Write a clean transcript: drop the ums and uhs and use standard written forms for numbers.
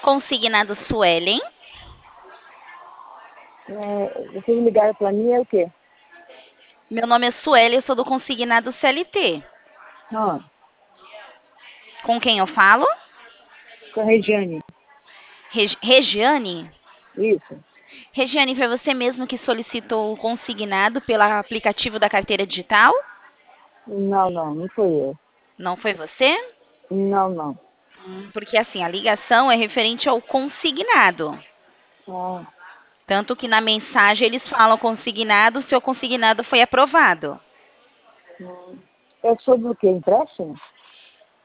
Consignado Suelen. Vocês ligaram para mim, é o quê? Meu nome é Suelen, eu sou do Consignado CLT. Ah, Com quem eu falo? com a Regiane. Regiane? Isso. Regiane, foi você mesmo que solicitou o consignado pelo aplicativo da carteira digital? Não, não, não foi eu. Não foi você? Não, não. Porque assim, a ligação é referente ao consignado. Ah, Tanto que na mensagem eles falam consignado, seu consignado foi aprovado. é sobre o quê? Empréstimo?